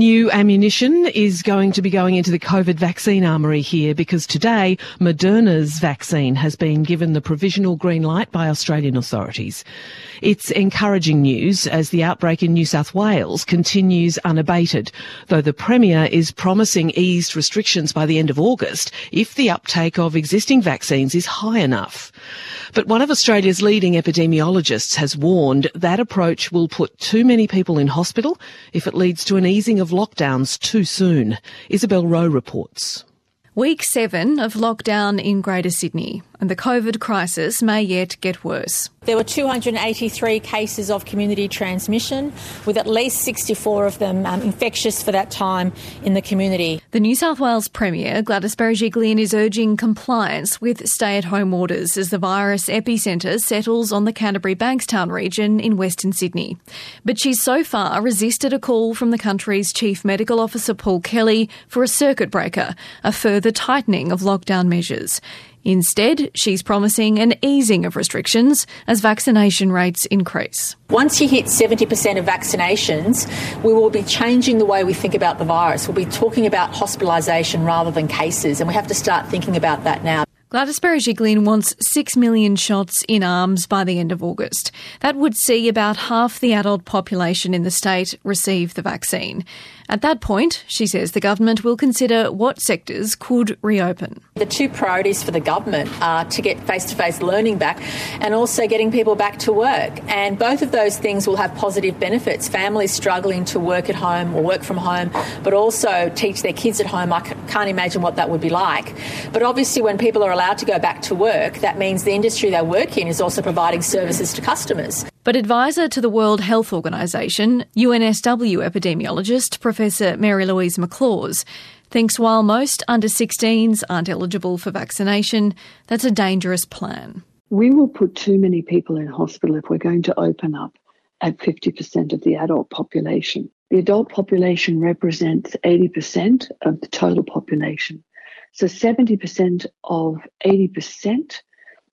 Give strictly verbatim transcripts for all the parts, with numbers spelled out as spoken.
New ammunition is going to be going into the COVID vaccine armoury here because today Moderna's vaccine has been given the provisional green light by Australian authorities. It's encouraging news as the outbreak in New South Wales continues unabated, though the Premier is promising eased restrictions by the end of August if the uptake of existing vaccines is high enough. But one of Australia's leading epidemiologists has warned that approach will put too many people in hospital if it leads to an easing of lockdowns too soon. Isabel Rowe reports. Week seven of lockdown in Greater Sydney, and the COVID crisis may yet get worse. There were two hundred eighty-three cases of community transmission, with at least sixty-four of them um, infectious for that time in the community. The New South Wales Premier, Gladys Berejiklian, is urging compliance with stay-at-home orders as the virus epicentre settles on the Canterbury-Bankstown region in Western Sydney. But she's so far resisted a call from the country's Chief Medical Officer, Paul Kelly, for a circuit breaker, a further tightening of lockdown measures. Instead, she's promising an easing of restrictions as vaccination rates increase. Once you hit seventy percent of vaccinations, we will be changing the way we think about the virus. We'll be talking about hospitalisation rather than cases, and we have to start thinking about that now. Gladys Berejiklian wants six million shots in arms by the end of August. That would see about half the adult population in the state receive the vaccine. At that point, she says the government will consider what sectors could reopen. The two priorities for the government are to get face-to-face learning back and also getting people back to work. And both of those things will have positive benefits. Families struggling to work at home or work from home, but also teach their kids at home. I can't imagine what that would be like. But obviously when people are allowed to go back to work, that means the industry they work in is also providing services to customers. But advisor to the World Health Organisation, U N S W epidemiologist Professor Mary-Louise McLaws, thinks while most under sixteens aren't eligible for vaccination, that's a dangerous plan. We will put too many people in hospital if we're going to open up at fifty percent of the adult population. The adult population represents eighty percent of the total population. So seventy percent of eighty percent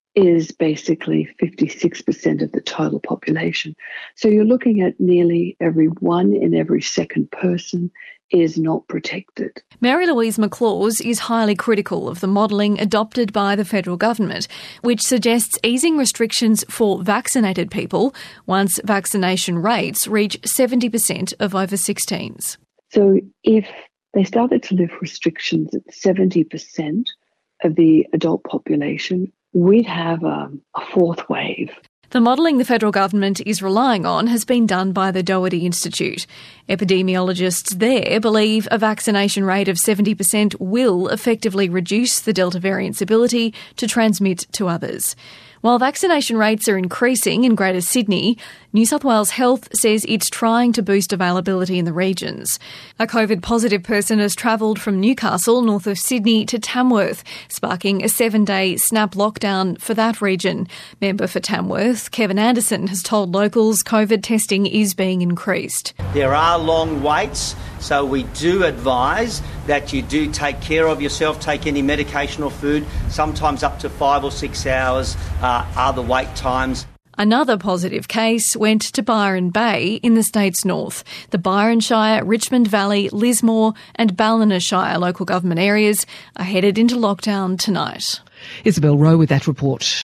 is basically fifty-six percent of the total population. So you're looking at nearly every one in every second person is not protected. Mary-Louise McLaws is highly critical of the modelling adopted by the federal government, which suggests easing restrictions for vaccinated people once vaccination rates reach seventy percent of over sixteens. So if they started to lift restrictions at seventy percent of the adult population, we'd have um, a fourth wave. The modelling the federal government is relying on has been done by the Doherty Institute. Epidemiologists there believe a vaccination rate of seventy percent will effectively reduce the Delta variant's ability to transmit to others. While vaccination rates are increasing in Greater Sydney, New South Wales Health says it's trying to boost availability in the regions. A COVID-positive person has travelled from Newcastle, north of Sydney, to Tamworth, sparking a seven-day snap lockdown for that region. Member for Tamworth, Kevin Anderson, has told locals COVID testing is being increased. There are long waits, so we do advise that you do take care of yourself, take any medication or food. Sometimes up to five or six hours uh, are the wait times. Another positive case went to Byron Bay in the state's north. The Byron Shire, Richmond Valley, Lismore and Ballina Shire local government areas are headed into lockdown tonight. Isabel Rowe with that report.